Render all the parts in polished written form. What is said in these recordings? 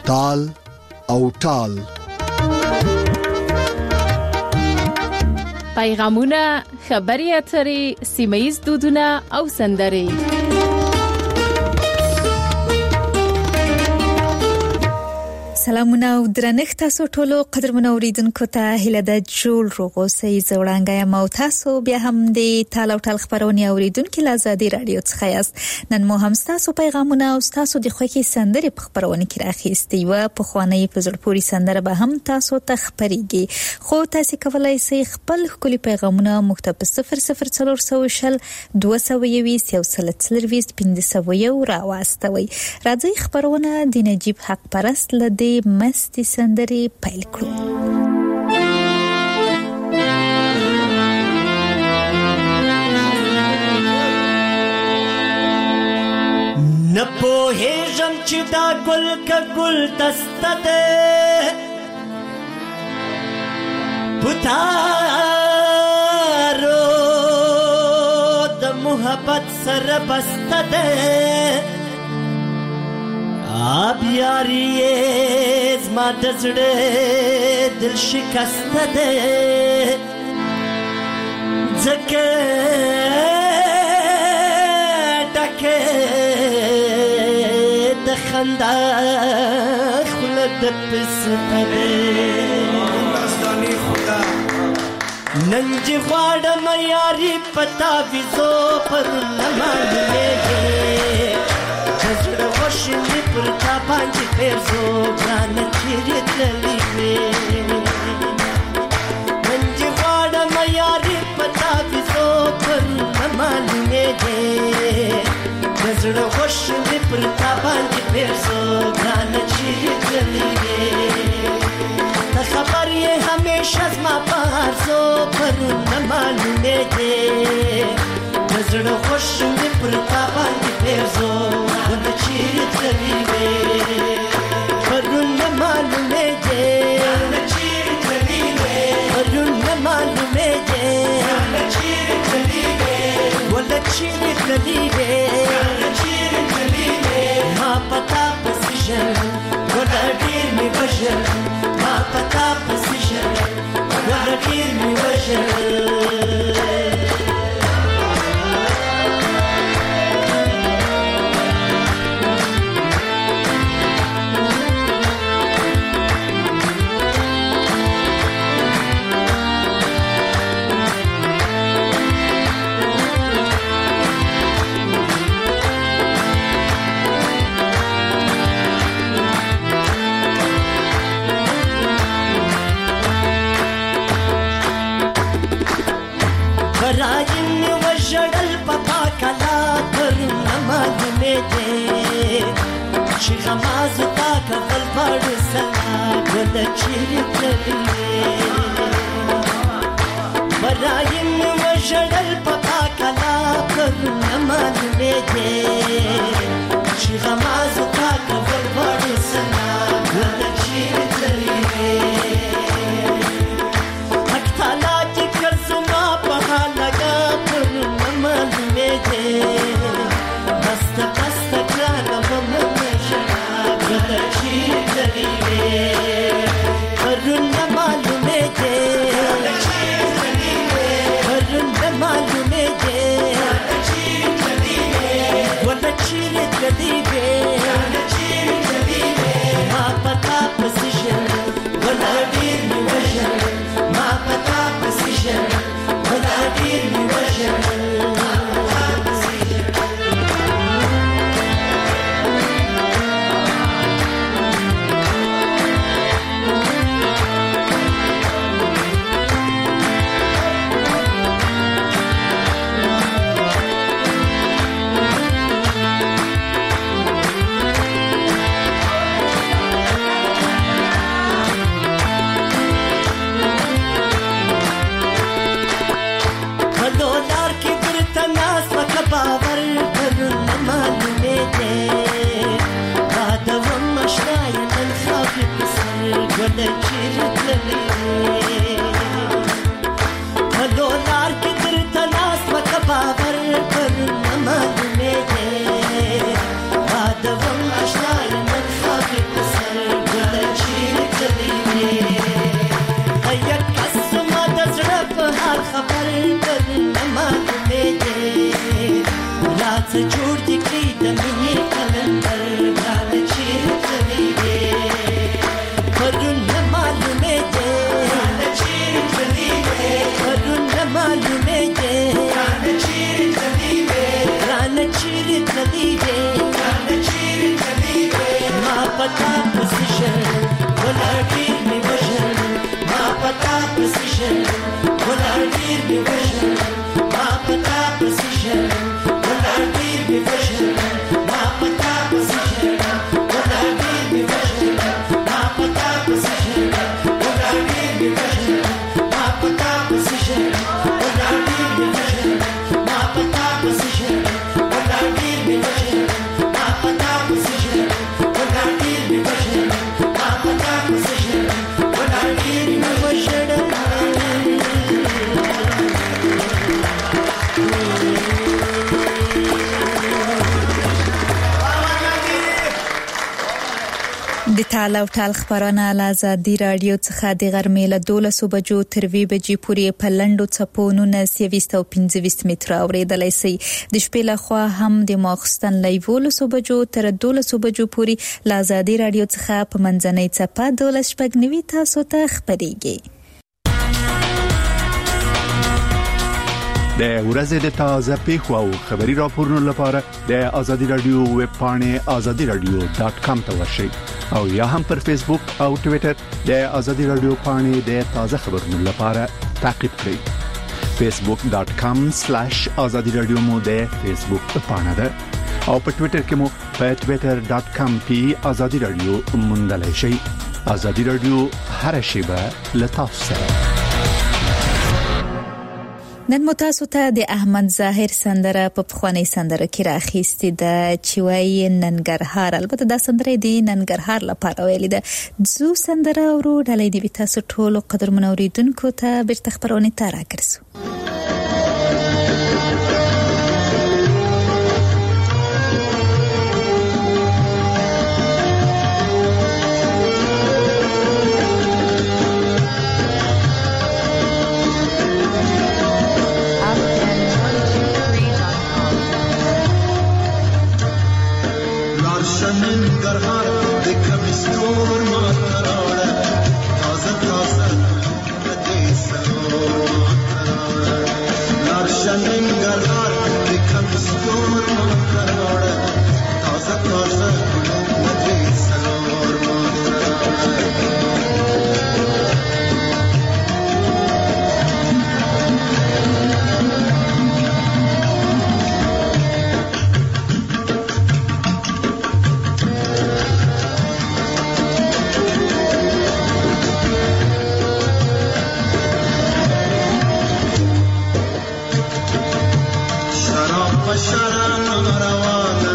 تال او ټال. پیغامونه، خبري اترې، سیمه‌ییز دودونه او سندرې. سلامونه او درنښت تاسو ټولو قدرمنو اوریدونکو ته هیله ده جوړ روغوسئ. زوړانګه مو تاسو بیا هم د تال او ټال خبرونه اوریدونکو له آزادي رادیو څخه یاست. نن مو هم تاسو پیغامونه او تاسو د خوښي سندرې په خبرونه کې راخېستي و. په خوانې په زړپوري سندره به هم تاسو ته خبريږي. خو تاسو کولای شئ خپل خولي پیغامونه مکتب 00400 220 1501 راوستوي. راځي خبرونه د نجیب حق پرست لدی مستی سندرې پیل کړو. نه پوهېږم چې دا ګل که ګل دسته ده پتارو د محبت سره بسته ده آب یاری زما د زړه دل شکسته ده ځکه ډکه د خندا خوله د پسته ده نن چې غواړم یاري پتا ویزو پر لمانځلې زړه وشلې پر تا باندې پرزو ګرانه چیرې تللې وې نن چې غواړم یاري پتا ویزو پر لمانځلې زړه وشلې پر تا باندې پرزو ګرانه چیرې تللې وې ته خبر یې همیشه زما په هرڅو پر لمانځلې زړه وشلې پر تا باندې پرزو ګرانه چیرې تللې وې پرون نه معلومې دې ګرانه چیرې تللې وې پرون نه معلومې دې ګرانه چیرې تللې وې ولا چیرې تللې وې ګرانه چیرې تللې وې ما پتا پسې ژړل ولا ډېر مې وژړل ما پتا پسې ژړل ولا ډېر مې وژړل راجن وژړل پپا کلا ترونه معلومې دې چې غماز تا کفل پړ سلا ګل چیرې تللې راجن وژړل پپا کلا ترونه معلومې دې چې غماز تا کفل پړ سلا ګل چیرې تللې بسته بسته ګرانه ومنه ژړا ګله چیرې تللې وې پرون نه معلومې دې ګله چیرې تللې وې پرون نه معلومې دې ګله چیرې تللې وې ګله چیرې pata position wala dir mi vision ma pata position wala dir mi vision ma pata position wala dir mi vision ma pata position wala dir mi vision ma pata position wala dir mi vision ma pata position wala dir mi vision ma pata position wala dir mi vision ma pata position wala dir mi vision ma pata position wala dir mi vision د تاله او ټال خبرونه له آزادي رادیو څخه د غرمې له 12 بجو تر 2 بجې پورې په لنډو څپو 19 او 25 متره اوریدلای شي د شپې له خوا هم د ماخستن له 12 بجو تر 12 بجو پورې له آزادي رادیو څخه په منځنۍ څپه 12 تاسو ته خبريږي د ورځې د تازه پیښو او خبري راپورونو لپاره د آزادي رادیو ویب پاڼه azadiradio.com ته ورشئ او یا هم پر فیسبوک او ټوئیټر د آزادي رادیو پاڼه د تازه خبرونو لپاره تعقیب کړئ facebook.com/azadiradio مو د فیسبوک پاڼه ده او په ټوئیټر کې مو په twitter.com/azadiradio موندلای شئ آزادي رادیو هر شیبه لتاسو سره نن متاسو ته د احمد ظاهر سندره په خواني سندره کې راخېستې ده چې وايي ننګرهار البته دا سندره دی ننګرهار لپاره ویلې ده زو سندره ورو ډلې دی تاسو ټول قدر منوریدونکو ته بیرته خبرونه ته راکړسو شراب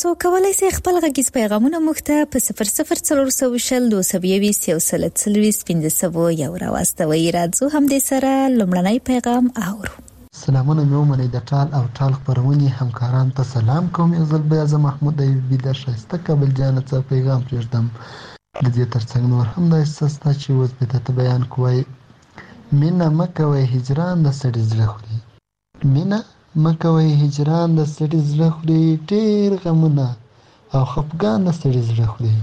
تاسو کولای شئ خپل غږیز پیغامونه موږ ته په 00420201501 راواستوئ. راځو هم دې سره لومړنی پیغام اورو. سلامونه مې ومنئ د ټال او ټال خپرونې همکاران ته سلام کوم. یو ځل بیا زه محمود ایوبي د ښایسته کابل جانه څخه پیغام پرېږدم. د دې ترڅنګ نور هم دا احساس شته چې اوس به درته بیان کوی. مینه مه کوئ هجران د سړي زړه خوري. مینه مه کوئ هجران د سړي زړه خوري. ډېر غمونه او خفګان د سړي زړه خوري.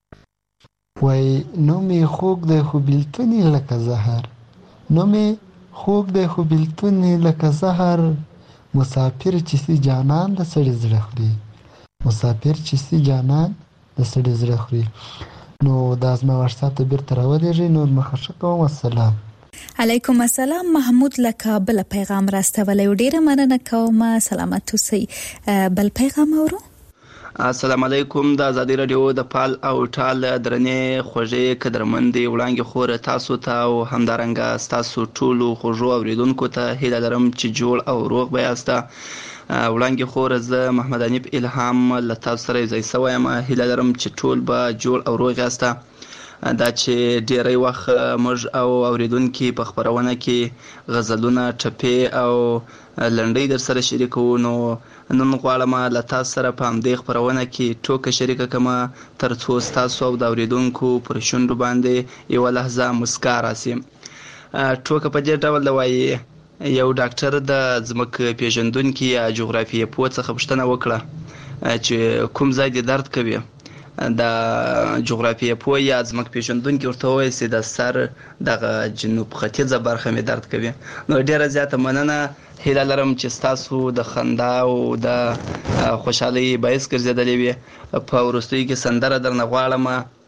وایي نوم یې خوږ دی خو بېلتون یې لکه زهر. نوم یې خوږ دی خو بېلتون یې لکه زهر. مسافر چې سي جانان د سړي زړه خوري. مسافر چې سي جانان د سړي زړه خوري. نو دا زما واتساپ ته بیرته راولېږئ. نور مخه ښه کوم. السلام علیکم السلام. محمود له کابل پیغام راستولی. ډیره مننه کوم. سلامت اوسئ. بل پیغام اورو. السلام علیکم. د ازادي رادیو د پال او ټال درنې خوږې قدرمندې وړاندې خور تاسو ته او همدارنګه تاسو ټولو خوږو اوریدونکو ته هیله لرم چې جوړ او روغ به یاست. وړاندې خور زه محمد انیب الهام له تاسو سره یو ځای شوی یم. هیله لرم چې ټول به جوړ او روغ یاست. دا چې ډیری وخت موږ او اوریدونکي په خبرونه کې غزلونه ټپې او لنډۍ در سره شریکو. نو نن غواړم له تاسو سره په همدې خبرونه کې ټوکه شریکه کړم ترڅو ستاسو او د اوریدونکو پر شونډو باندې یوه لحظه مسکا راشي. ټوکه په دې ډول وایي یو ډاکټر د ځمکې پیژندونکي یا جغرافیه پوه څخه پوښتنه وکړه چې کوم ځای دې درد کوي. د جغرافیه پوه یا ځمکې پیژندونکي ورته وویل چې د سر دغه جنوب ختیځه برخه مې درد کوي. نو ډیره زیاته مننه. هیله لرم چې ستاسو د خندا او د خوشحالۍ باعث ګرځېدلې وي. په وروستیو کې سندره درنه غواړم.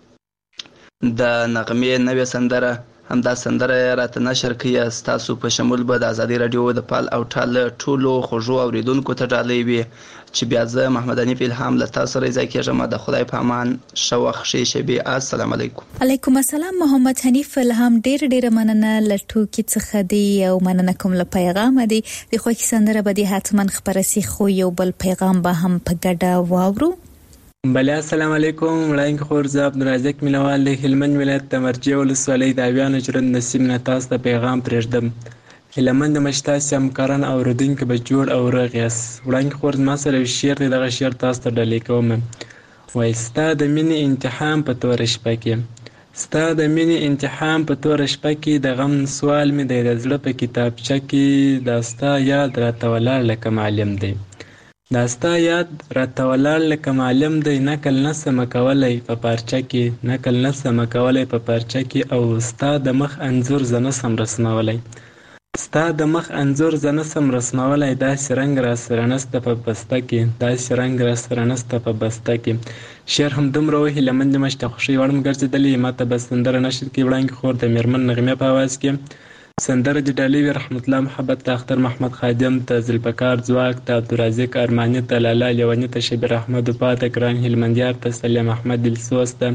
د نغمې نوې سندره همدا سندره راته نشر کړي. ستاسو په شمول به د ازادي رادیو د پال او ټال ټولو خوږو اوریدونکو ته ډالۍ وي چې بیا زه محمد انیف الهام له تاسو سره ځای کېږم. د خدای په امان. ښه وخت ښې شېبې. السلام علیکم. علیکم السلام. محمد حنیف الهام ډېر مننه له ټوکې څخه دی او مننه کوم له پیغام دی. د خوښي سندره به دې حتما خپره سي خو یو بل پیغام به هم په ګډه واورو. بله السلام علیکم. وړاندې خور زه عبدالرزاق مینوال د هلمند ولایت د مرجې ولسوالۍ د اویانو ژرند نسیم نه تاسو ته پیغام پرېږدم. هیلهمند یم چې تاسې همکاران او اورېدونکي به جوړ او روغ یاست. وړاندې خور زما سره یو شعر دی. دغه شعر تاسو ته ډالۍ کوم. وایي ستا د مینې امتحان په توره شپه کې. ستا د مینې امتحان په توره شپه کې د غم سوال مې دی د زړه په کتابچه کې. دا ستا یاد راته ولاړ لکه معلم دی. دا ستا یاد راته ولاړ لکه معلم دی. نقل نسم کولی په پارچه کې. نقل نسم کولی په پارچه کې. او ستا د مخ انځور زه نسم رسمولی. ستا د مخ انځور زه نسم رسمولی. داسې رنګ را سره نسته په بسته کې. داسې رنګ را سره نسته په بسته کې. شعر هم دومره و هیلهمند یم چې د خوښۍ وړ م ګرځېدلې. ما ته به سندره نشر کړي. وړاندې خور د میرمن نغمې په اواز کې سندره د ډالۍ وي. رحمت الله محبت ته اختر محمد خادم ته ذوالفقار ځواک ته عبدالرزاق ارماني ته لاله لیوني ته شبیر احمد وفا ته ګران هلمندیار ته سلیم احمد دلسوز ته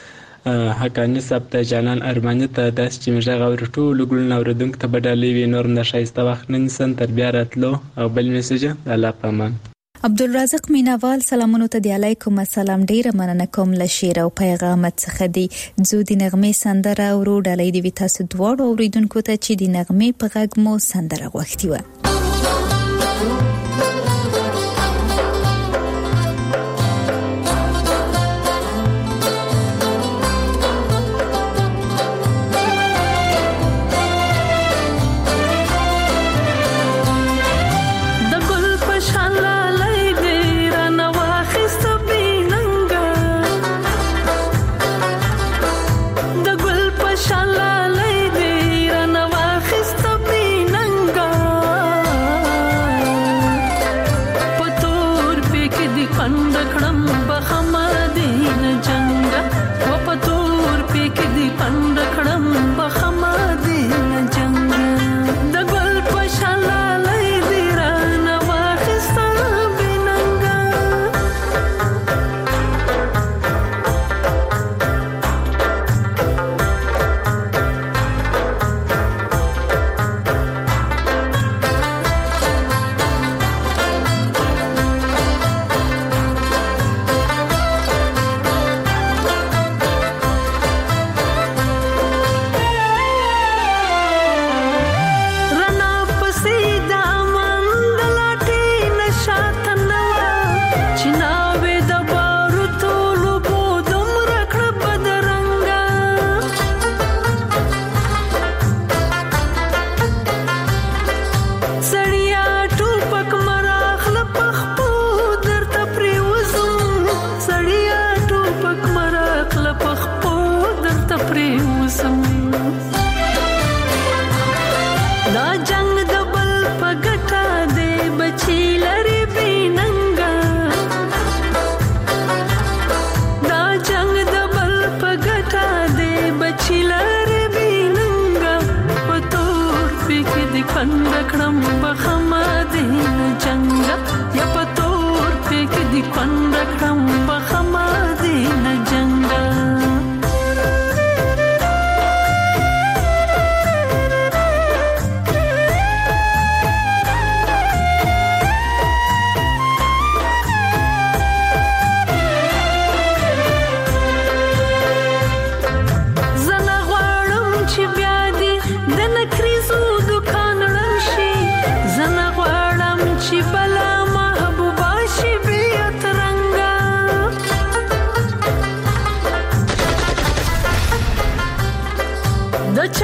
حقاني صاحب ته جانان ارماني ته داسې چې مې غږ اوري ټولو ګلونه اورېدونکو ته به ډالۍ وي. نور هم د ښایسته وخت نه نیسم تر بیا راتلو. او بل میسج د الله په امان. عبدالرزاق مینوال سلامونو ته دی. علیکم السلام. ډیره مننه کوم له شعر او پیغام څخه دی. زو د نغمې سندره اورو. ډالۍ دی تاسو دواړو اوریدونکو ته چې د نغمې په غږ مو سندره غوښتي و. شالا لای دی رانه واخست بیننګا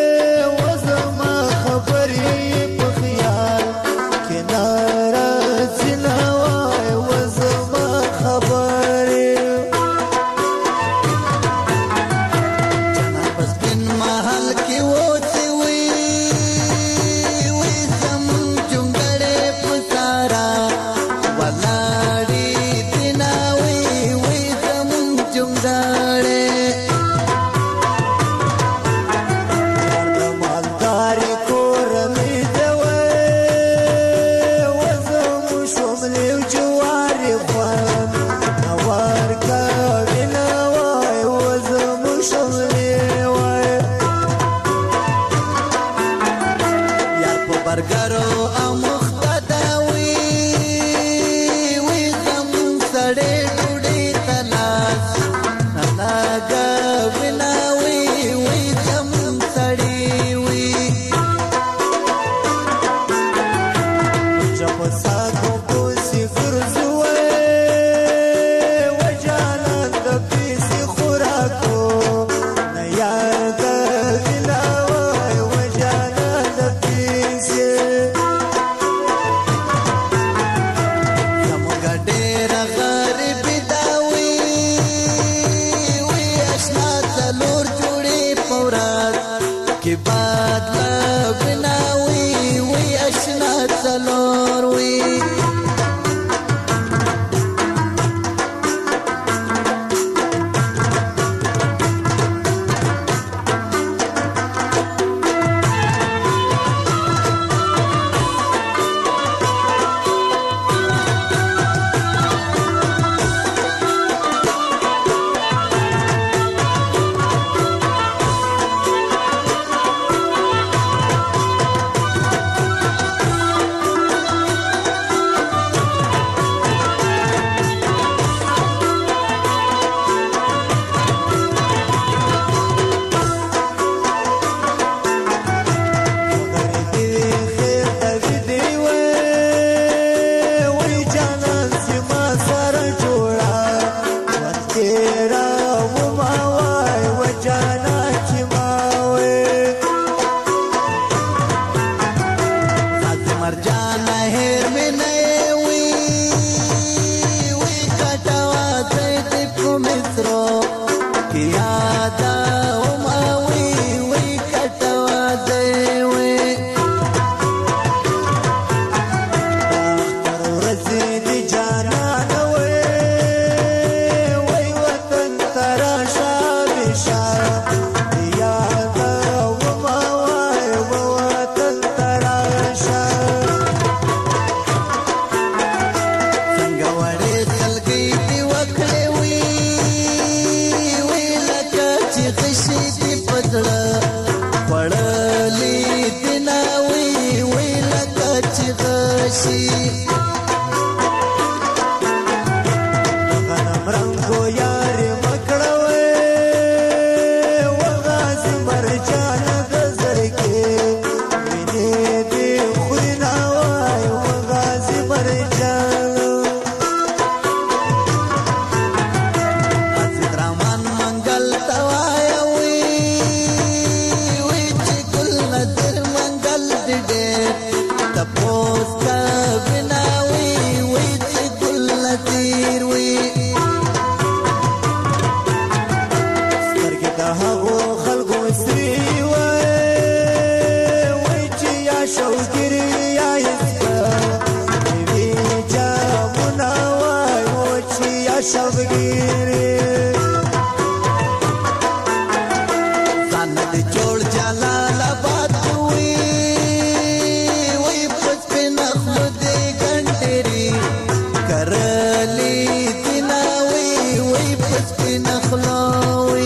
وې شبگیری زند جوړ جلال آباد وی وی پس په نخلو دی ګنډری کرلی دینا وی وی پس په نخلو وی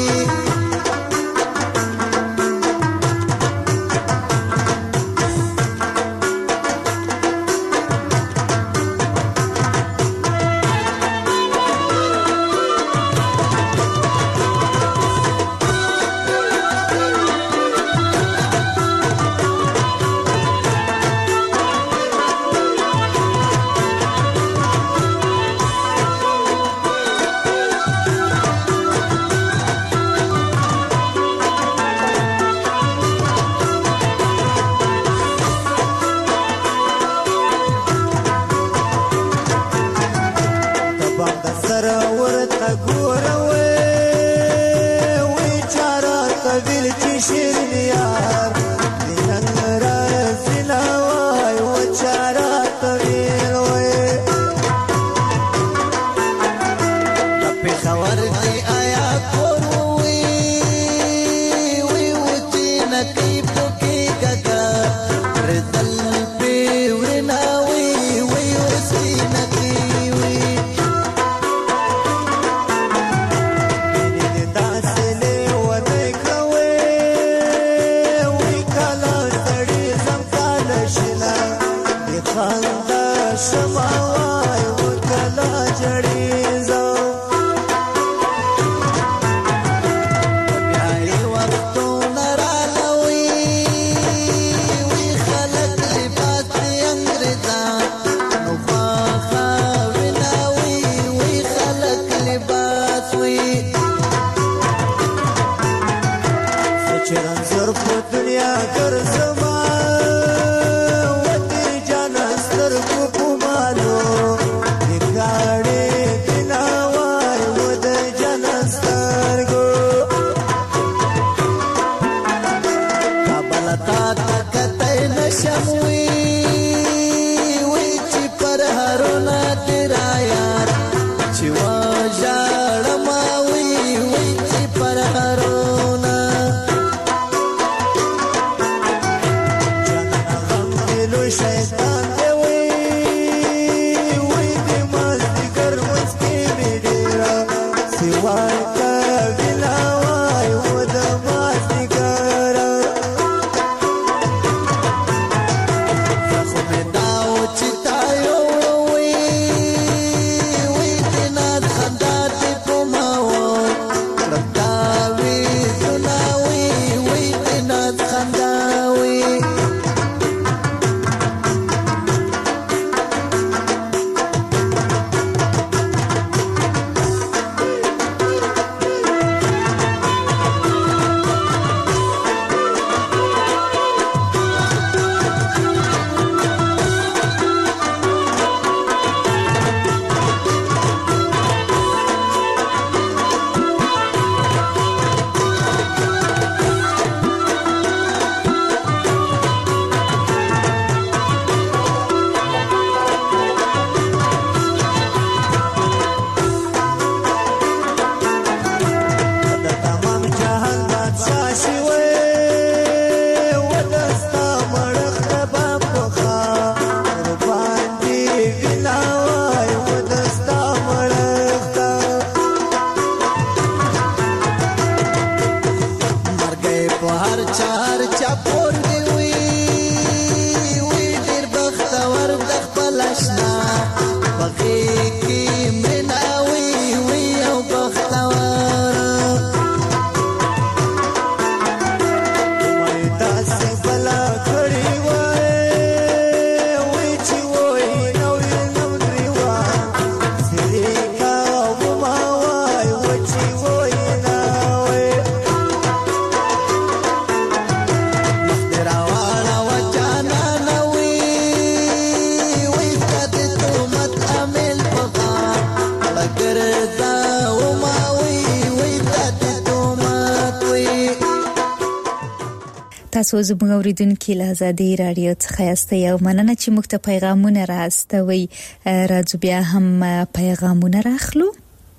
تاسو زموږ اوریدونکو له آزادي رادیو څخه یاستئ او مننه چې موږ ته پیغامونه راستوي. راځو بیا هم پیغامونه راخلو.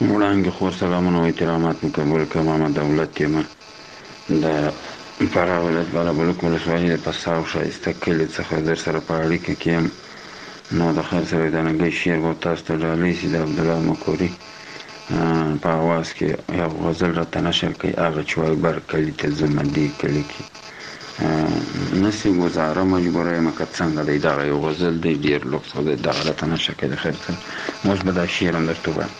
وړاندې خور سلامونه او احترامات مې قبول کړه. محمد دولت یم د فراه ولایت بالابلوک ولسوالۍ د پساو ښایسته کلي څخه در سره په اړیکه کې یم. نو د خیر سره د نګۍ شعر به تاسو ته ډالۍ شي د عبدالله مکوري په اواز کې یو غزل راته نشر کوي. هغه چې وایي بر کلي ته ځمه دې کلي کې نسي ګزاره مجبوره یم که څنګه دی. دغه یو غزل دی ډېر لوکس دی. دغه راته نشر کوي د خیر سره. اوس به دا شعر هم درته ووایم.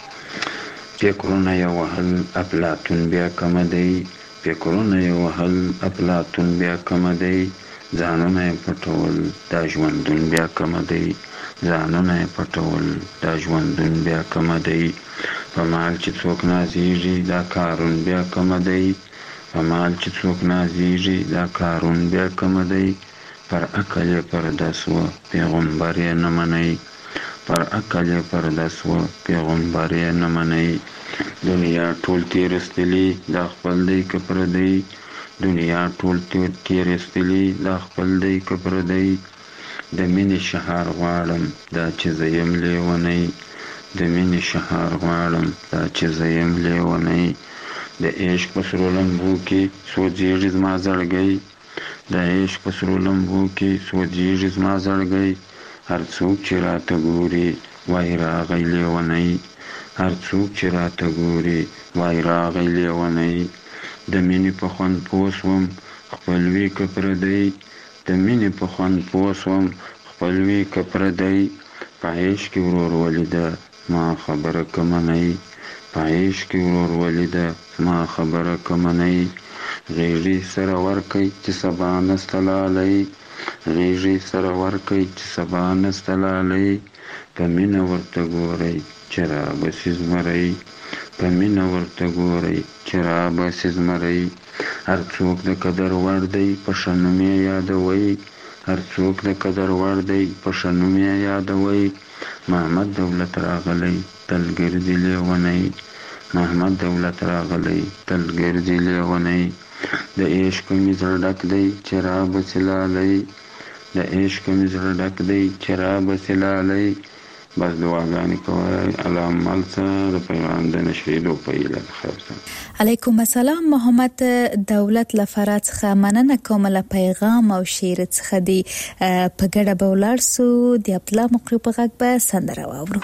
فکرونه یې وهل افلاطون بیا کمه دی، فکرونه یې وهل افلاطون بیا کمه دی، ځانونه یې پټول دا ژوندون بیا کمه دی، ځانونه یې پټول دا ژوندون بیا کمه دی. په مال چې څوک نازیږي دا کارون بیا کمه دی، په مال چې څوک نازیږي دا کارون بیا کمه دی. پر عقل یې پرده سوه پیغمبر یې نه منئ، پر عقل یې پرده سوه پیغمبر یې نه منئ. دنیا ټول تېرستلي دا خپل دی که پردی، دنیا ټول تېرستلي دا خپل دی که پردی. د مینې شهار غواړم دا چې زه یم لیونی، د مینې شهار غواړم دا چې زه یم لیونی. د عشق په سرو لمبو کې سوځېږي زما زړګی، د عشق په سرو لمبو کې سوځېږي زما زړګی. هر څوک چې راته ګوري وایي راغی لیونی، هر څوک چې راته ګوري وایي راغی لیونی. د مینې په خوند پوه سوم خپل وي که پردی، د مینې په خوند پوه سوم خپل وي که پردی. په عشق کې ورور ولیده ما خبره که منئ، په عشق کې ورور ولیده ما خبره که منئ. غیږې سره ورکئ چې سبا نسته لالی، غیږې سره ورکئ چې سبا نسته لالی. په مینه ورته ګورئ چې رابسي زمری، په مینه ورته ګورئ چې رابسي زمری. هر څوک د قدر وړ دی په ښه نوم یې یادوئ، هر څوک د قدر وړ دی په ښه نوم یې یادوئ. محمد دولت راغلی تل ګرځي لیونی، محمد دولت راغلی تل ګرځي لیونی. د عشق مې زړه ډک دی چې رابسي لالی، د عشق مې زړه ډک دی چې رابسي لالی. بس دعاګانې کوئ الله عمل څه د پیغام د نشریدو په هیله د خیر سره. علیکم السلام. محمد دولت له فراه څخه مننه کوم له پیغام او شعر څخه دی. په ګډه به ولاړ سو د عبدالله مقری په غږ به سندره واورو.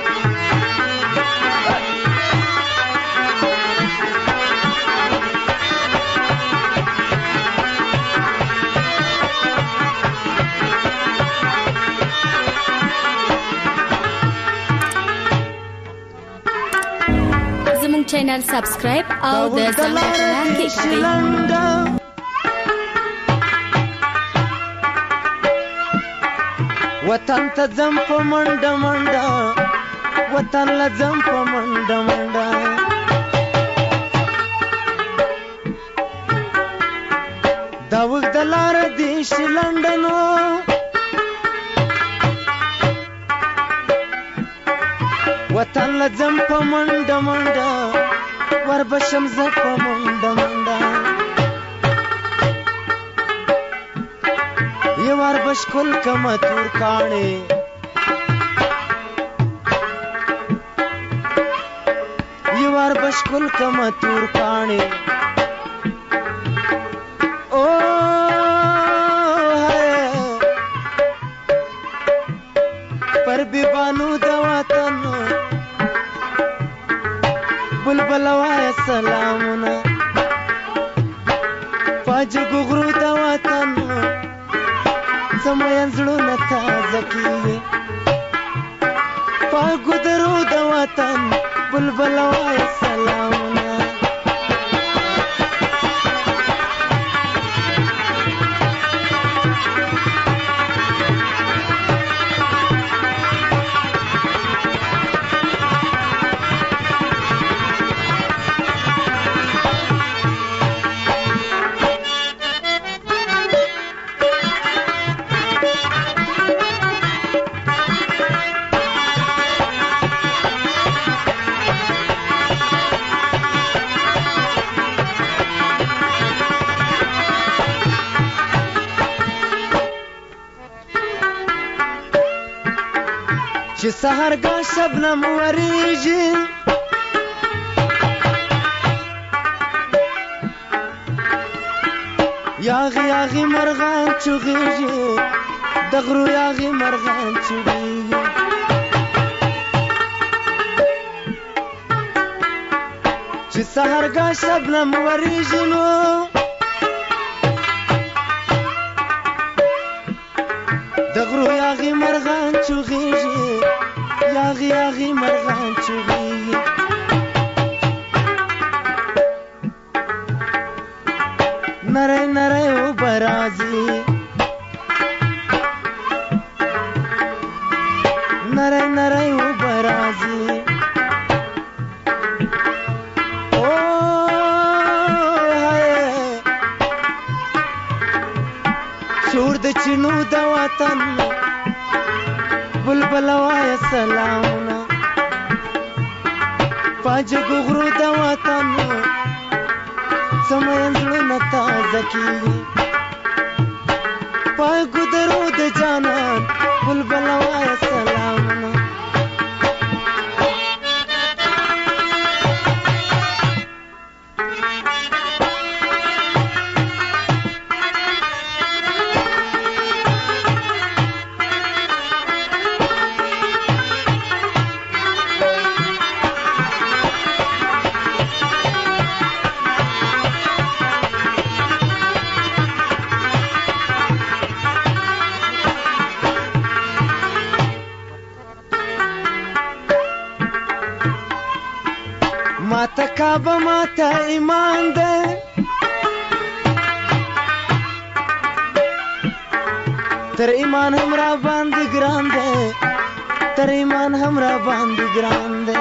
چینل سبسکرایب او د زنګ بټن کلیک کړئ. وطن ته ځم په منډه منډه، وطن له ځم په منډه منډه. دا اوږده لاره دې شي لنډه نو، وطن له ځم په منډه منډه، وربشم زه په منډه منډه. یې وربش کل کمه تور کاڼې، یې وربش کل کمه تور کاڼې. پر بیبانو د وطن بلبل وای سلامونه، پاجګو غرو د وطن سمین زړونه تازه کیږي. پاګو درو د وطن بلبل وای سلامونه. چې سحرګاه شبنم وریږي، یاغي یاغي مرغان چغېږي د غرو یاغي مرغان چغېږي چې سهارګاه شبنم ورېږي نو د غرو یاغي مرغان چغېږي یاغي یاغي مرغان چغېږي نری نری اوبه راځي نری نری اوبه راځي شور د چینو د وطن بلبل وایه سلامونه پاجګو غرو د وطن سمین زړونه تازه کېږي پاګو درو د جانان بلبل وایه سلامونه ماته کعبه ماته ایمان ده تر ایمان هم را باندې ګران ده تر ایمان هم را باندې ګران ده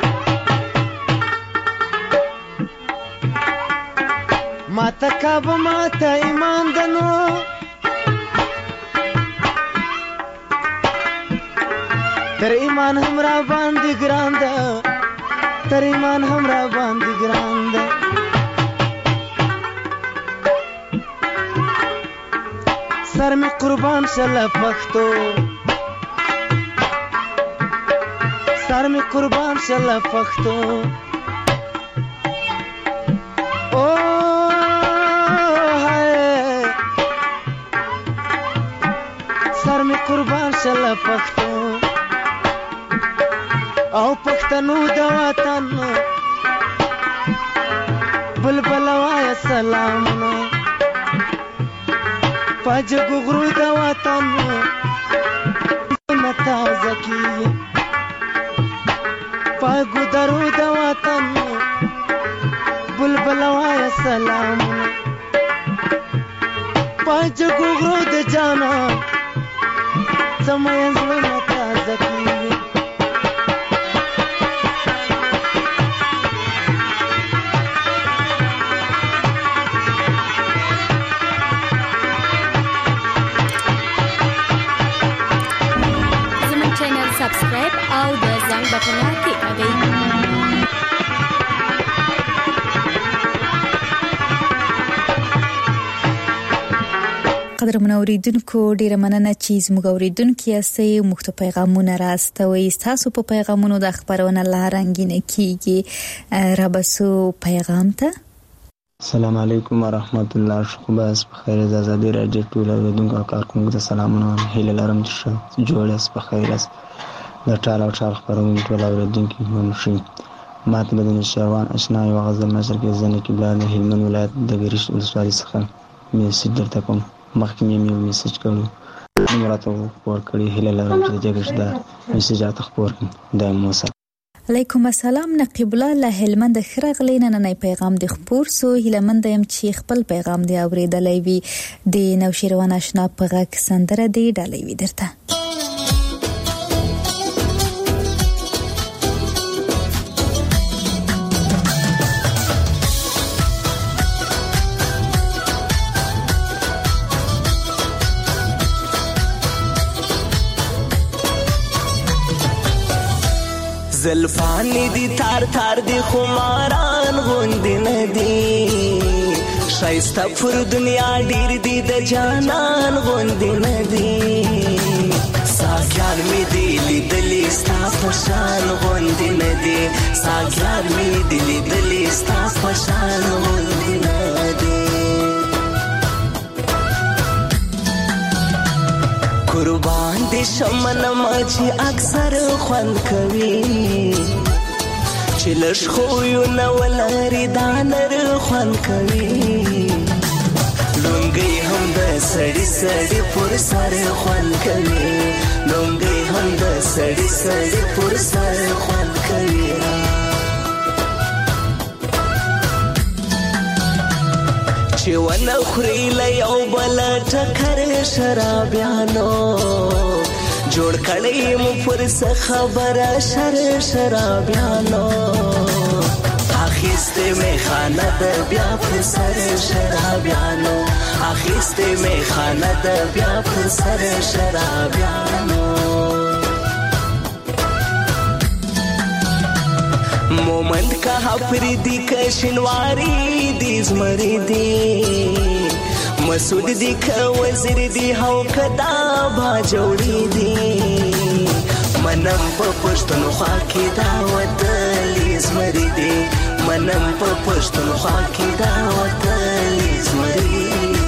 ماته کعبه ماته ایمان ده نو تر ایمان هم را باندې ګران ده تر ایمان هم را باندې ګران ده سر می قربان شله پښتو سر می قربان شله پښتو او هاي سر می قربان شله پښتو او پښتنو د وطن بلبل وایه سلامونه پاجګو غرو د وطن نه تازه کېږي پاګو درو د وطن بلبل وایه سلامونه پاجګو غرو د جانان سمین زړونه تازه کېږي سبسکرایب او د زنګ بټن کلیک کړئ. قدرمن اوریدونکو ډیره مننه چې زموږ اوریدونکو یاستئ موږ ته پیغامونه راستوي تاسو په پیغامونو د خبرونه لارنګینه کیږي رابسو پیغام ته السلام علیکم ورحمت الله شکوباس بخیر از آزادی رادیو ټول اوریدونکو کارکونکو ته سلامونه هیله لرم چې جوړاس بخیر است د ټال او ټال خبرونه ټول اوریدونکو مونږ ماته د نشروان آشنا یو غزل نشر کې ځنه کې بلاد هلمند ولایت د ګریش ولسوالۍ څخه میسج درته کوم مخکې مې میسج کړو نمبراتو ور کړی هله لرم چې دغه د میسجات خبر د موسی علیکم السلام نقیب الله له هلمند خرغلی نن پیغام د خبر سو هلمند يم چې خپل پیغام دی اوریدلای وی د نوشیروان آشنا په غږ سندره دی ډالۍ وی درته زلفانی دی تار تار دی خماران غوندی ندی شایسته پر دنیا ډیر دی د جانان غوندی ندی ساګیار می دی لیدلی ستا پشان غوندی ندی ساګیار می دی لیدلی ستا پشان غوندی ندی باندې شمن ماچی اکثر خوند کوي چې لږ خو یو نو لري دانر خوند کوي لونګي هم د سړی سړی پر سر خوند کوي لونګي هم د سړی سړی پر سر خوند کوي چې ونه خوري له یو بل ټکر شرابیانو جوړ کړی مو پر څه خبره شرابیانو اخیسته می خانه د بیا پر سر شرابیانو اخیسته می خانه د بیا پر سر شرابیانو مومند کا حفریدی کشنواری دی زمری دی مسعود دی که وزیر دی هو کدا با جوړی دی منم په پښتونخوا کې دا وطن زمری دی منم په پښتونخوا کې دا وطن زمری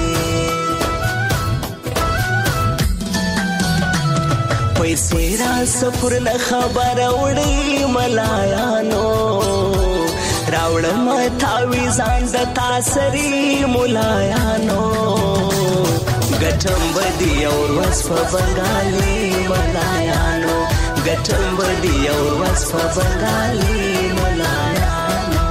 پیسې را سفر نه خبر وړي ملایانو راوړم تاویزان د تاسری ملایانو ګټم بدی اور وس په بنگالي ملایانو ګټم بدی اور وس په بنگالي ملایانو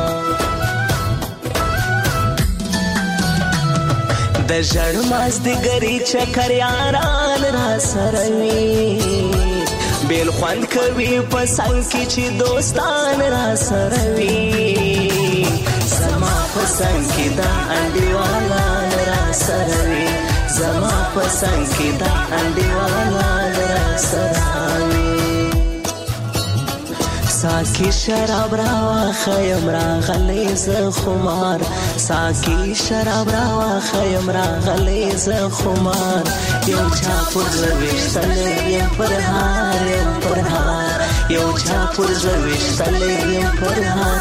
د ژړ ماز د ګری چکر یاران را سره وي بیل خوند کوي په څنګ کې چې دوستان را سره وي زما په څنګ کې دا انډیوالا را سره وي زما په څنګ کې دا انډیوالا را سره وي ساکی شراب راوا خیم راغلی ز خمار ساکی شراب راوا خیم راغلی ز خمار یو چا پر زویشتل یم پر هار یو چا پر زویشتل یم پر هار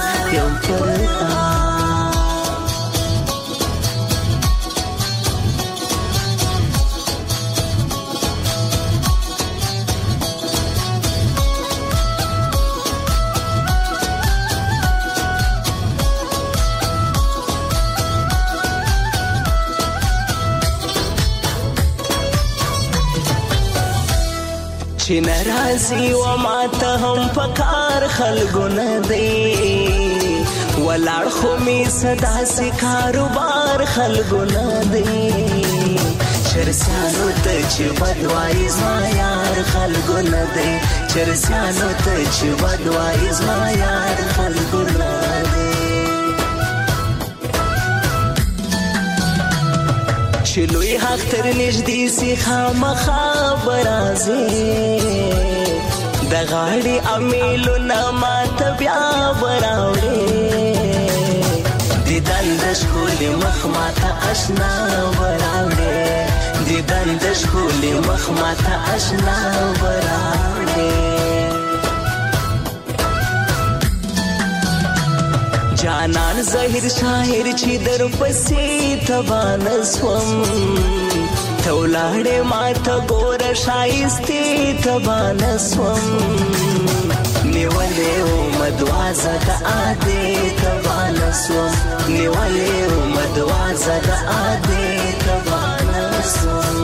چې ناراضي و ماته هم پکار خلګو نه دی ولاړ خو می صدا سي کاروبار خلګو نه دی چرسانو ته چې بدوای زما یار خلګو نه دی چرسانو ته چې بدوای زما یار خلګو نه دی چې لوی حق تر نږدې سي خامخا برازي د غاړې امیلو نه ماته بیا براوړې دیدن د ښکلي مخ ماته اشنا براوړې دیدن د ښکلي مخ ماته اشنا براوړې جانان ظاهر شاعر چې در پسې تبان سوم تولاړې ماته ګور شایستې تبان سوم نیولې او مدوازه د عادې تبان سوم نیولې او مدوازه د عادې تبان سوم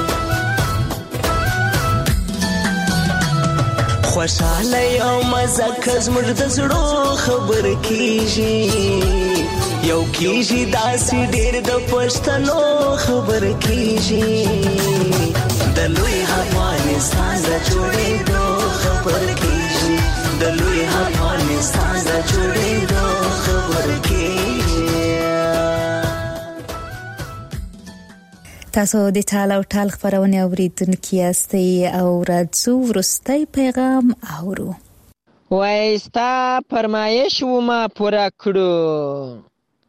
خوشاله یو مزه کزمر د زړه خبر کیږي یو کیږي داسې ډېر د پښتنو خبر کیږي د لوی افغانستان د جوړېدو خبر کیږي د لوی افغانستان د جوړېدو خبر کیږي تاسو د ټال او ټال خبرونه اوریدونکي یاستئ او راځو وروستی پیغام اورو وایستا فرمایش و ما پورا کړو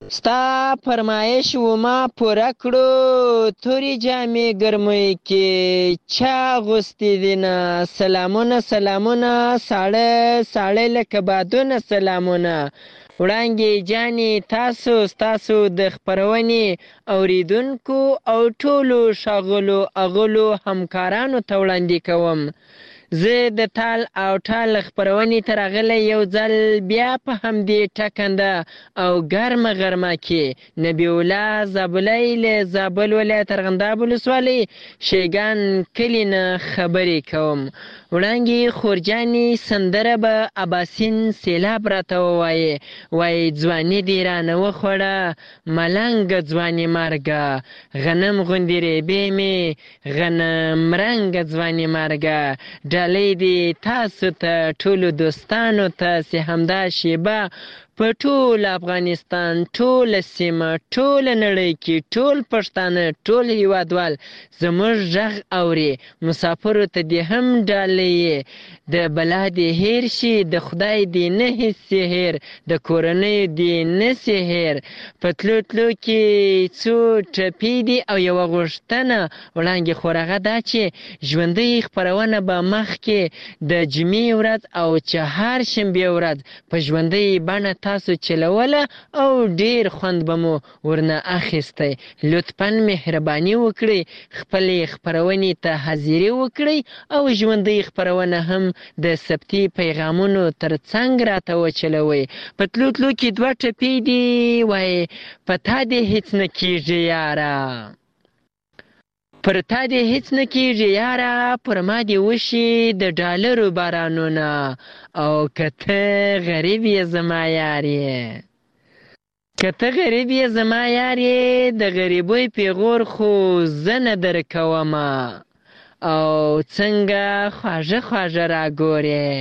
ستا فرمایش و ما پوره کړو، تورې جامې ګرمۍ کې چا غوستې دینه. سلامونه سلامونه ساړه ساړه لکه بادونه سلامونه. وړانګې جانې تاسو ستاسو د خپرونې اوریدونکو او ټولو ښاغلو اغلو همکارانو ته وړاندې کوم. زه د تال او ټال خپرونې ته راغلی یو ځل بیا په همدې ټکنده او ګرمه غرمه کې نبی الله زابلی له زابل ولایت ارغنداب ولسوالۍ شیګان کلي نه خبرې کوم. وړانګې خورجانې سندره به اباسین سیلاب راته ووایې، وایي ځواني دې رانه وخوړه ملنګه ځواني مرګه، غنم غوندې ریبې مې غنم رنګه ځواني مرګه. ډالۍ دې تاسو ته ټولو دوستانو ته چې همدا شیبه په ټول افغانستان، ټوله سیمه، ټوله نړۍ کې ټول پښتانه، ټول هیوادوال زموږ غږ اوري. مسافرو ته دې هم ډالۍ د بلا دې هیر شي، د خدای دې نه هیڅ هیر، د کورنیو دې نه سي هیر. په تلو تلو کې څو ټپې دي او یوه غوښتنه وړانګې خورغه دا چې ژوندۍ خپرونه به مخکې د جمعې ورځ او چهارشنبې ورځ په ژوندۍ بڼه تاسو چلوله او ډیر خوند به مو ورنه اخیستی. لطفاً مهرباني وکړئ خپلې خپرونې ته حاضري وکړئ او ژوندۍ خپرونه هم د ثبتي پیغامونو تر څنګ راته وچلوئ. په تلو تلو کې دوه ټپې دي، وایي په تا دې هېڅ نه کېږي یاره، پر تا دې هېڅ نه کېږي یاره، پر ما دې وشي د ډالرو بارانونه. او که ته غریب یې زما یار یې، که ته غریب یې زما یار یې، د غریبۍ پیغور خو زه نه درکومه. او څنګه خواږه خواږه راګورې،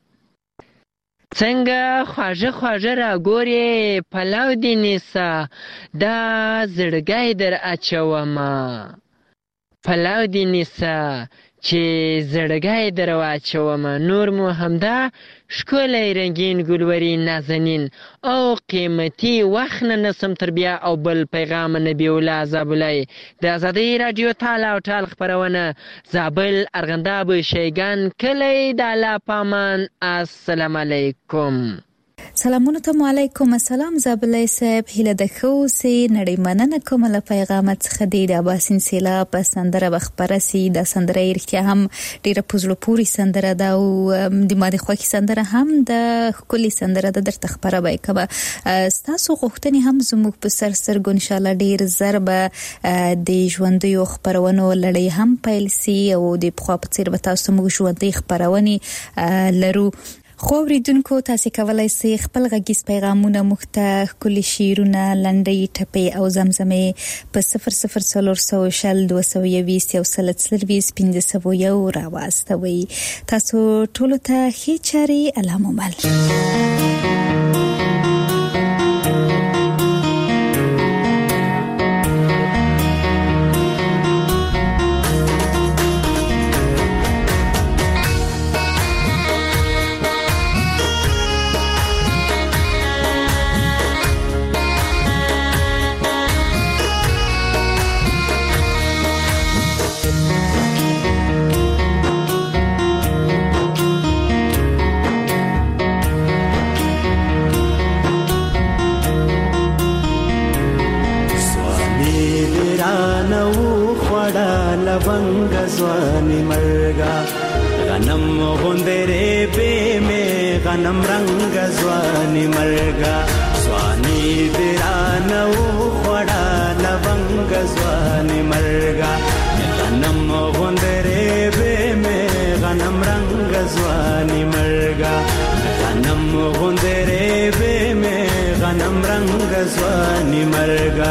څنګه خواږه خواږه راګورې، پلو دې نیسه دا زړګی در اچومه، پلو دې نیسه چې زړګی در واچومه. نور مو همدا ښکلی رنګین ګلوري نازنین او قیمتي وخت نه نسم تر بیا او بل پیغام نبی الله زابلی د ازادۍ راډیو تال او ټال خپرونه زابل ارغنداب شیګان کلی د الله پامان. السلام علیکم. سلامونه ته علیکم السلام زابلی صاحب، هیله د ښه اوسې. نړۍ مننه کوم له پیغامت څخه د اباسین سیلاب په سندره به خپره سي. دا سندره رښتیا هم ډېره په زړه پورې سندره ده او د ما د خوښې سندره هم د ښکلې سندره ده، درته خپره به یې کومه. ستاسو غوښتنې هم زموږ په سر سترګو انشاءالله ډېر زر به د ژوندیو خپرونو لړۍ هم پیل سي او د پخوا په څېر به تاسو موږ ژوندۍ خپرونې لرو. خو اوریدونکو تاسو کولای شئ خپل غږیز پیغامونه موږ ته ښکلي شعرونه، لنډۍ، ټپې او زمزمې په 00400 راواستوئ. تاسو ټولو ته ښې چارې الله مو مل. لونګ ځواني مرګا غنم غوندره به مې غنم رنگ ځواني مرګا ځواني درانو خړا لونګ ځواني مرګا غنم غوندره به مې غنم رنگ ځواني مرګا غنم غوندره به مې غنم رنگ ځواني مرګا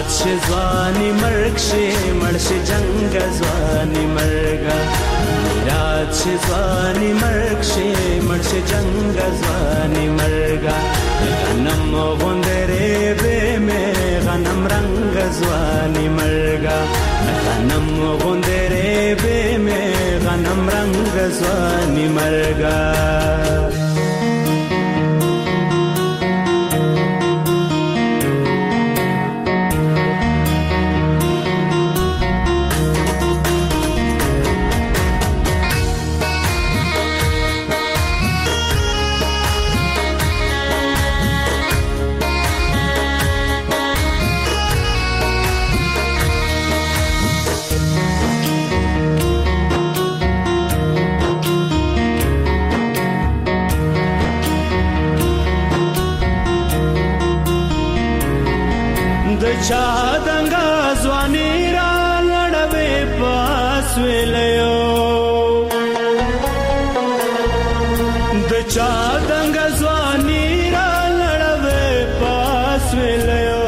میراث شي ځواني مرګ شي مړ شي جنګ ځواني مرګا میراث شي ځواني مرګ شي مړ شي جنګ ځواني مرګا غنم غوندري به مې غنم رنگ ځواني مرګا غنم غوندري به مې غنم رنگ ځواني مرګا چا دنګا ځواني را لړوي پاس ویلو د چا دنګا ځواني را لړوي پاس ویلو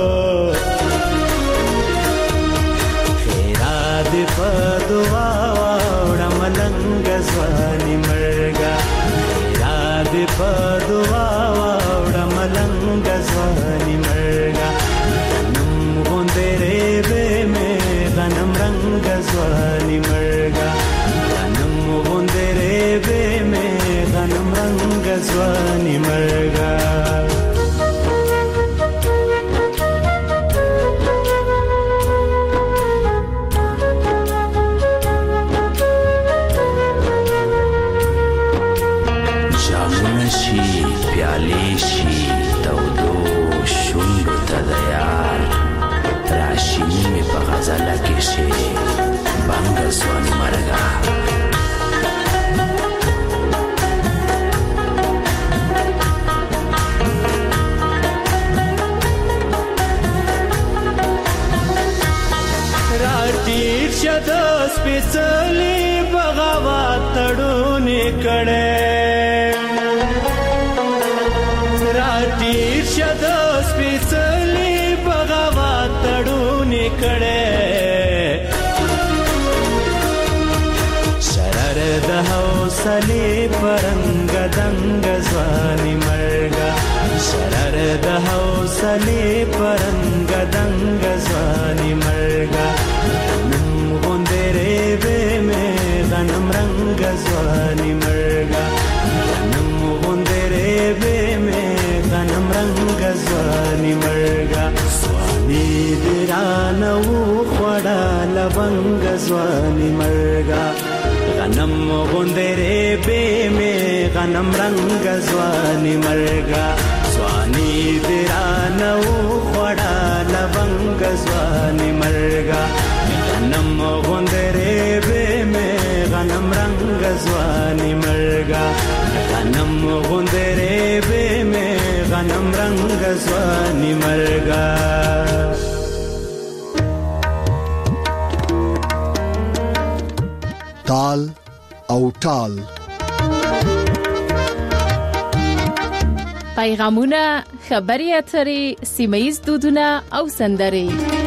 خیرا دې په دعا وړه ملنګ ځواني مرګا خیرا دې په دعا وړه ملنګ ځواني مرګا غنم رنگ ځواني مرګا غنم غوندري به مې غنم رنگ ځواني مرګا جامونه شي پیالې شي تودو شونډو ته د یار راشینی می په غزله کې شي بنګ ځواني مرګا راټیر شد سپېڅلې بغاوت تړونې کړې راټیر شد سپېڅلې بغاوت تړونې کړې شرر د حوصلې پرنګ دنګ ځواني مرګا شرر د حوصلې پرنګ دنګ ځواني مرګا غنم غوندري به مې غنم رنگ ځواني مرګا غنم غوندري به مې غنم رنگ ځواني مرګا ځواني درانه و خړا لبنګ ځواني مرګا غنم غوندري به مې غنم رنگ ځواني مرګا ځواني درانه و خړا لبنګ ځواني مرګا غنم غوندري به مې غنم رنگ ځواني مرګا غنم غوندري به مې غنم رنگ ځواني مرګا تال او ټال پیغامونه خبري اترې سیمه ییز دودونه او سندرې